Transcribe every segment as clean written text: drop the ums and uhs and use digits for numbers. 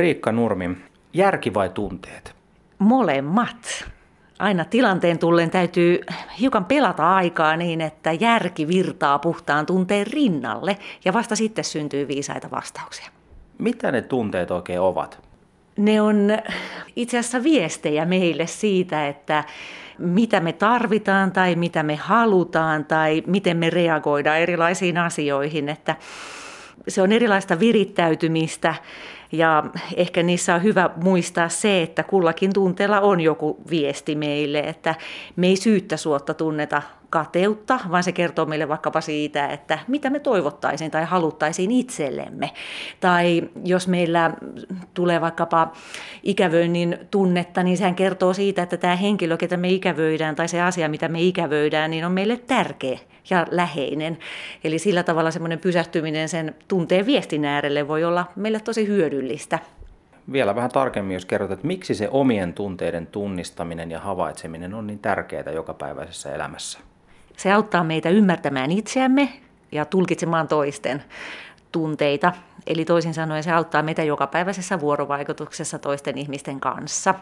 Riikka Nurmi, järki vai tunteet? Molemmat. Aina tilanteen tullen täytyy hiukan pelata aikaa niin, että järki virtaa puhtaan tunteen rinnalle ja vasta sitten syntyy viisaita vastauksia. Mitä ne tunteet oikein ovat? Ne on itse asiassa viestejä meille siitä, että mitä me tarvitaan tai mitä me halutaan tai miten me reagoidaan erilaisiin asioihin. Että se on erilaista virittäytymistä ja ehkä niissä on hyvä muistaa se, että kullakin tunteella on joku viesti meille, että me ei syyttä suotta tunneta kateutta, vaan se kertoo meille vaikkapa siitä, että mitä me toivottaisiin tai haluttaisiin itsellemme. Tai jos meillä tulee vaikkapa ikävöinnin tunnetta, niin sehän kertoo siitä, että tämä henkilö, ketä me ikävöidään tai se asia, mitä me ikävöidään, niin on meille tärkeä ja läheinen. Eli sillä tavalla semmoinen pysähtyminen sen tunteen viestin äärelle voi olla meille tosi hyödyllistä. Vielä vähän tarkemmin, jos kerrot, että miksi se omien tunteiden tunnistaminen ja havaitseminen on niin tärkeää jokapäiväisessä elämässä? Se auttaa meitä ymmärtämään itseämme ja tulkitsemaan toisten tunteita. Eli toisin sanoen se auttaa meitä jokapäiväisessä vuorovaikutuksessa toisten ihmisten kanssa.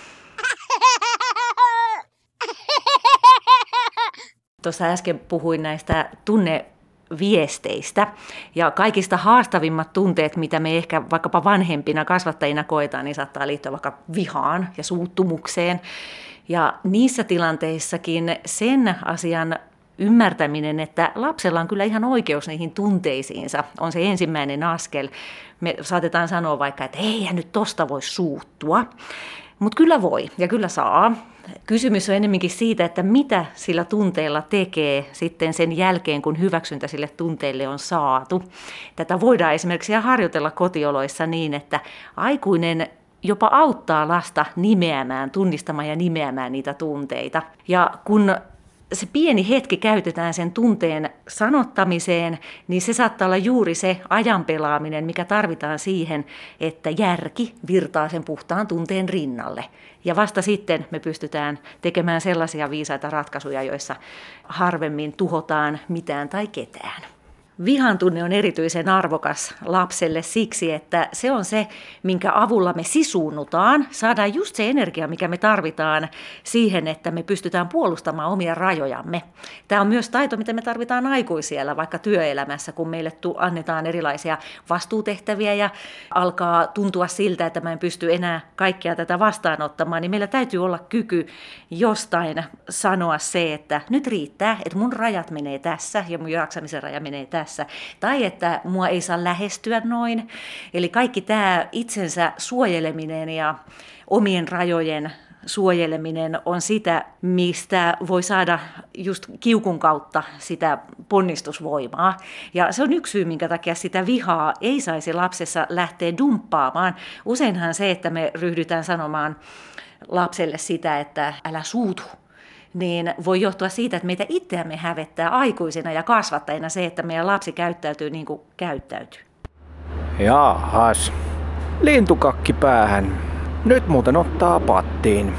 Tuossa äsken puhuin näistä tunneviesteistä ja kaikista haastavimmat tunteet, mitä me ehkä vaikkapa vanhempina kasvattajina koetaan, niin saattaa liittyä vaikka vihaan ja suuttumukseen. Ja niissä tilanteissakin sen asian ymmärtäminen, että lapsella on kyllä ihan oikeus niihin tunteisiinsa, on se ensimmäinen askel. Me saatetaan sanoa vaikka, että eihän nyt tosta voi suuttua, mutta kyllä voi ja kyllä saa. Kysymys on enemmänkin siitä, että mitä sillä tunteella tekee sitten sen jälkeen, kun hyväksyntä sille tunteelle on saatu. Tätä voidaan esimerkiksi harjoitella kotioloissa niin, että aikuinen jopa auttaa lasta nimeämään, tunnistamaan ja nimeämään niitä tunteita. Ja kun se pieni hetki käytetään sen tunteen sanottamiseen, niin se saattaa olla juuri se ajanpelaaminen, mikä tarvitaan siihen, että järki virtaa sen puhtaan tunteen rinnalle. Ja vasta sitten me pystytään tekemään sellaisia viisaita ratkaisuja, joissa harvemmin tuhotaan mitään tai ketään. Vihan tunne on erityisen arvokas lapselle siksi, että se on se, minkä avulla me sisuunnutaan, saadaan just se energia, mikä me tarvitaan siihen, että me pystytään puolustamaan omia rajojamme. Tämä on myös taito, mitä me tarvitaan aikuisiellä, vaikka työelämässä, kun meille annetaan erilaisia vastuutehtäviä ja alkaa tuntua siltä, että mä en pysty enää kaikkea tätä vastaanottamaan, niin meillä täytyy olla kyky jostain sanoa se, että nyt riittää, että mun rajat menee tässä ja mun jaksamisen raja menee tässä. Tai että mua ei saa lähestyä noin. Eli kaikki tämä itsensä suojeleminen ja omien rajojen suojeleminen on sitä, mistä voi saada just kiukun kautta sitä ponnistusvoimaa. Ja se on yksi syy, minkä takia sitä vihaa ei saisi lapsessa lähteä dumppaamaan. Useinhan se, että me ryhdytään sanomaan lapselle sitä, että älä suutu, niin voi johtua siitä, että meitä itseämme hävettää aikuisina ja kasvattajina se, että meidän lapsi käyttäytyy niin kuin käyttäytyy. Jaahas, lintukakki päähän. Nyt muuten ottaa pattiin.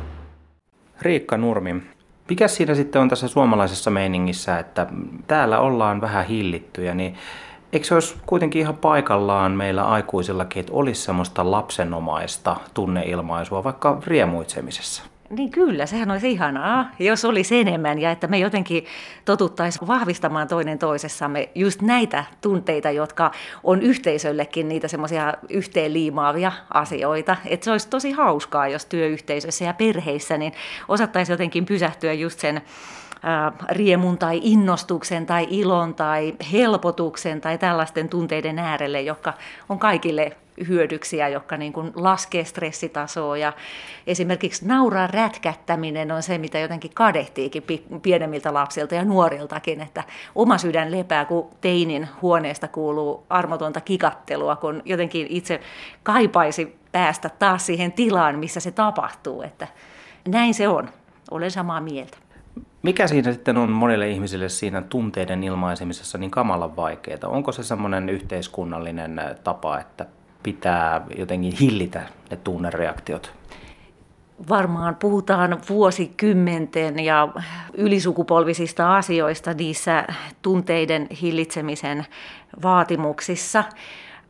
Riikka Nurmi, mikä siinä sitten on tässä suomalaisessa meiningissä, että täällä ollaan vähän hillittyjä, niin eikö se olisi kuitenkin ihan paikallaan meillä aikuisillakin, että olisi semmoista lapsenomaista tunneilmaisua vaikka riemuitsemisessa? Niin kyllä, sehän olisi ihanaa, jos olisi enemmän ja että me jotenkin totuttaisiin vahvistamaan toinen toisessamme just näitä tunteita, jotka on yhteisöllekin niitä semmoisia yhteenliimaavia asioita. Että se olisi tosi hauskaa, jos työyhteisössä ja perheissä niin osattaisiin jotenkin pysähtyä just sen riemun tai innostuksen tai ilon tai helpotuksen tai tällaisten tunteiden äärelle, jotka on kaikille hyödyksiä, jotka niin kuin laskee stressitasoa ja esimerkiksi nauraa rätkättäminen on se, mitä jotenkin kadehtiikin pienemmiltä lapsilta ja nuoriltakin, että oma sydän lepää, kun teinin huoneesta kuuluu armotonta kikattelua, kun jotenkin itse kaipaisi päästä taas siihen tilaan, missä se tapahtuu, että näin se on, olen samaa mieltä. Mikä siinä sitten on monille ihmisille siinä tunteiden ilmaisemisessa niin kamalan vaikeaa? Onko se semmoinen yhteiskunnallinen tapa, että pitää jotenkin hillitä ne tunnereaktiot? Varmaan puhutaan vuosikymmenten ja ylisukupolvisista asioista niissä tunteiden hillitsemisen vaatimuksissa.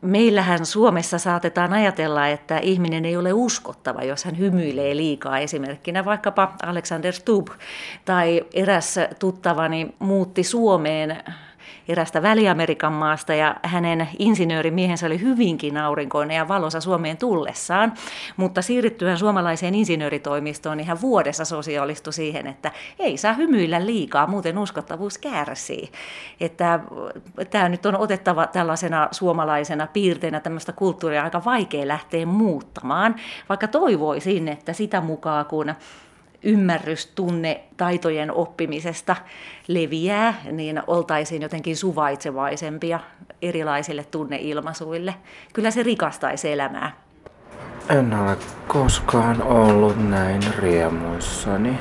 Meillähän Suomessa saatetaan ajatella, että ihminen ei ole uskottava, jos hän hymyilee liikaa. Esimerkkinä vaikkapa Alexander Stubb tai eräs tuttavani muutti Suomeen erästä Väli-Amerikan maasta ja hänen insinöörimiehensä oli hyvinkin aurinkoinen ja valoisa Suomeen tullessaan, mutta siirryttyään suomalaiseen insinööritoimistoon niin hän vuodessa sosiaalistui siihen, että ei saa hymyillä liikaa, muuten uskottavuus kärsii. Että tämä nyt on otettava tällaisena suomalaisena piirteinä, tämmöistä kulttuuria aika vaikea lähteä muuttamaan, vaikka toivoisin, että sitä mukaan kun ymmärrys tunne taitojen oppimisesta leviää, niin oltaisiin jotenkin suvaitsevaisempia erilaisille tunneilmaisuille. Kyllä se rikastaisi elämää. En ole koskaan ollut näin riemuissani.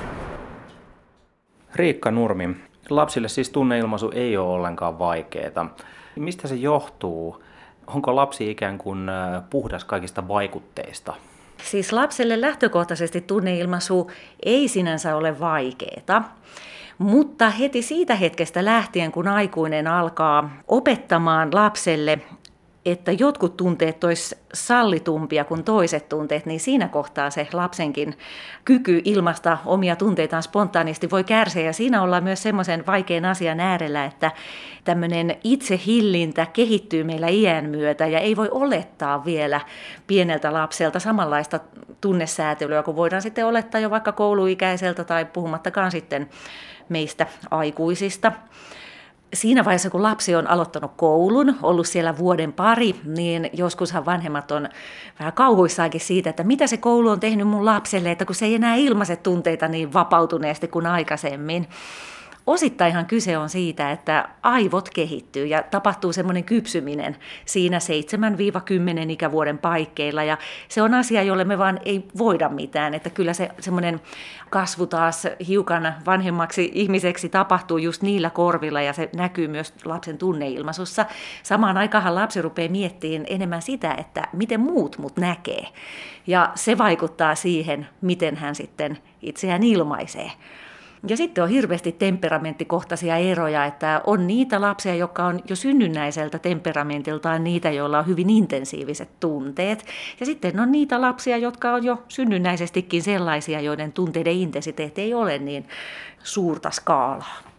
Riikka Nurmi, lapsille siis tunneilmaisu ei ole ollenkaan vaikeaa. Mistä se johtuu? Onko lapsi ikään kuin puhdas kaikista vaikutteista? Siis lapselle lähtökohtaisesti tunneilmaisu ei sinänsä ole vaikeaa, mutta heti siitä hetkestä lähtien, kun aikuinen alkaa opettamaan lapselle, että jotkut tunteet olisi sallitumpia kuin toiset tunteet, niin siinä kohtaa se lapsenkin kyky ilmaista omia tunteitaan spontaanisti voi kärsiä. Ja siinä ollaan myös semmoisen vaikean asian äärellä, että tämmöinen itsehillintä kehittyy meillä iän myötä ja ei voi olettaa vielä pieneltä lapselta samanlaista tunnesäätelyä, kun voidaan sitten olettaa jo vaikka kouluikäiseltä tai puhumattakaan sitten meistä aikuisista. Siinä vaiheessa, kun lapsi on aloittanut koulun, ollut siellä vuoden pari, niin joskushan vanhemmat on vähän kauhuissaankin siitä, että mitä se koulu on tehnyt mun lapselle, että kun se ei enää ilmaise tunteita niin vapautuneesti kuin aikaisemmin. Osittainhan kyse on siitä, että aivot kehittyy ja tapahtuu semmoinen kypsyminen siinä 7-10 ikävuoden paikkeilla. Ja se on asia, jolle me vaan ei voida mitään, että kyllä se semmoinen kasvu taas hiukan vanhemmaksi ihmiseksi tapahtuu just niillä korvilla ja se näkyy myös lapsen tunneilmaisussa. Samaan aikaan lapsi rupeaa miettimään enemmän sitä, että miten muut mut näkee. Ja se vaikuttaa siihen, miten hän sitten itseään ilmaisee. Ja sitten on hirveästi temperamenttikohtaisia eroja, että on niitä lapsia, jotka on jo synnynnäiseltä temperamentiltaan niitä, joilla on hyvin intensiiviset tunteet. Ja sitten on niitä lapsia, jotka on jo synnynnäisestikin sellaisia, joiden tunteiden intensiteetti ei ole niin suurta skaalaa.